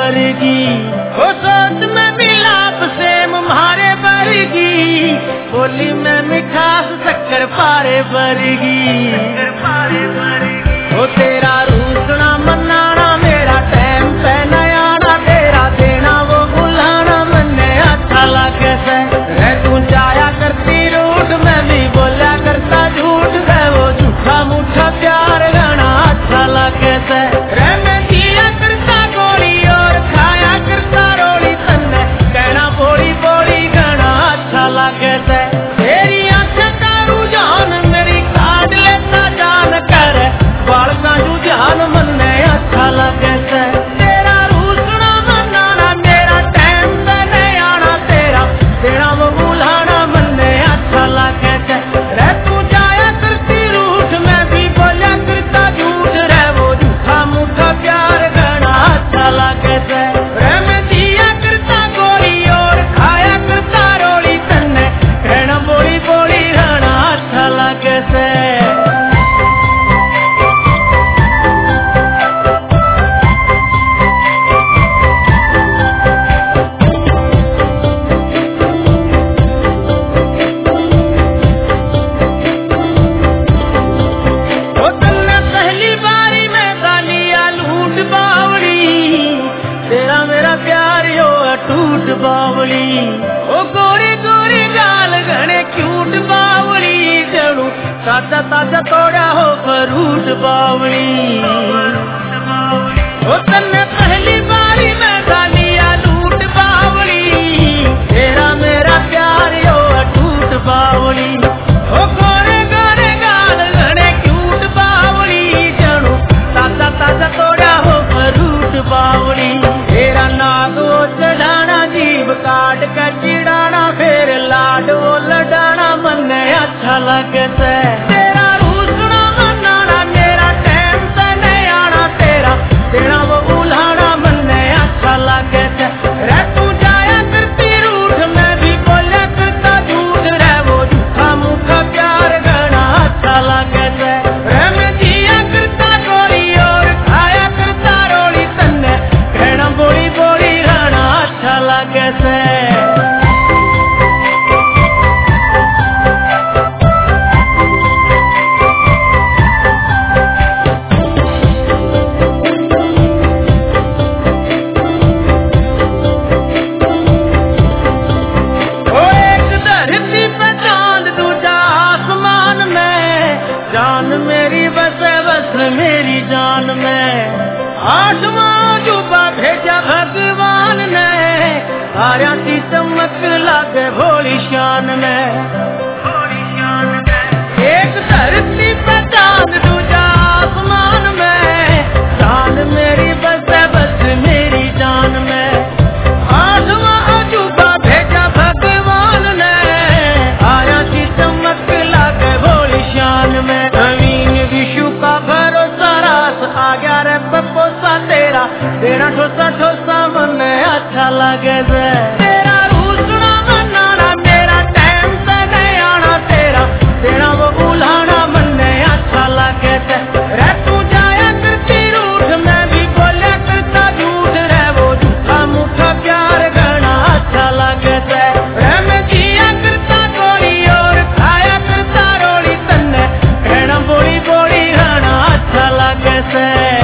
वर्गी, ओ सोच में मिलाप सेम मारे वर्गी, बोली में मिठास शक्कर पारे वर्गी। ओ तेरा रूसना मनाना मेरा टाइम पे नया आना, तेरा देना वो बुलाना मन्ने अच्छा लगे से। रे तू जाया करती रूठ मैं भी बोला करता झूठ, रे वो झूठा मूठा प्यार गाना अच्छा लगे से। रे मैं जिया करता गोली और खाया करता रोली, तन्ने कहना बोली बोली गाना अच्छा लगे से। तेरी आंखें का रुझान मेरी काट लेता जान कर, बाल का रुझान मन्ने अच्छा लगे से। तेरा रूसना मनाना मेरा टाइम पे नहीं आना, तेरा तेरा वो बुलाना मन्ने अच्छा लगे से। रे तू जाया करती रूठ मैं भी बोला करता झूठ, रे वो झूठा मूठा प्यार गाना अच्छा लगे से। रे मैं जिया करता गोली और खाया करता रोली, तन्ने कहना बोली बोली गाना अच्छा लगे से। पहली बारी में गालिया लूट बावली, तेरा मेरा प्यार यो टूट बावली। ओ गोरी गोरी गाल घने क्यूट बावली, जड़ू ताजा ताजा तोड़ा हो फ्रूट बावली। ओ तन्ने पहली बारी में गालिया लूट बावली, तेरा मेरा प्यार यो टूट बावली। ओ गोरे गोरे गाल घने क्यूट बावली, जड़ू ताजा ताजा तोड़ा हो फ्रूट बावली। तेरा नाग वो चढ़ाना जीभ काट कर चिड़ाना, फिर लाड वो लडाना मन्ने अच्छा लगे से। तेरा रूसना मनाना मेरा टाइम पे नहीं आना, तेरा तेरा वो बुलाना मन्ने अच्छा लगे से। रे तू जाया करती रूठ मैं भी बोला करता झूठ, रे वो झूठा मूठा प्यार गाना अच्छा लगे से। रे मैं जिया करता गोली और खाया करता रोली, तन्ने कहना बोली बोली गाना अच्छा लगे से। ओ एक धरती पे चांद दूजा आसमान में, जान मेरी बसे बस मेरी जान में। आसमां जुबा भेजा भगवान ने, आया की चमक लागे भोली शान में। एक धरती पे चांद दूजा आसमान में, जान मेरी बसे बस मेरी जान में। आसमां जुबा भेजा भगवान ने, आया की चमक लागे भोली शान में। जमीन विशु का भरोसा रास आ गया रे पपोसा, तेरा तेरा ठोसा ठोसा मन्ने अच्छा लगे से। तेरा रूसना मनाना मेरा टाइम पे नहीं आना, तेरा तेरा वो बुलाना मन्ने अच्छा लगे से। रे तू जाया करती रूठ मैं भी बोला करता झूठ, रे वो झूठा मूठा प्यार गाना अच्छा लगे से। रे मैं जिया करता गोली और खाया करता रोली, तन्ने कहना बोली बोली गाना अच्छा लगे से।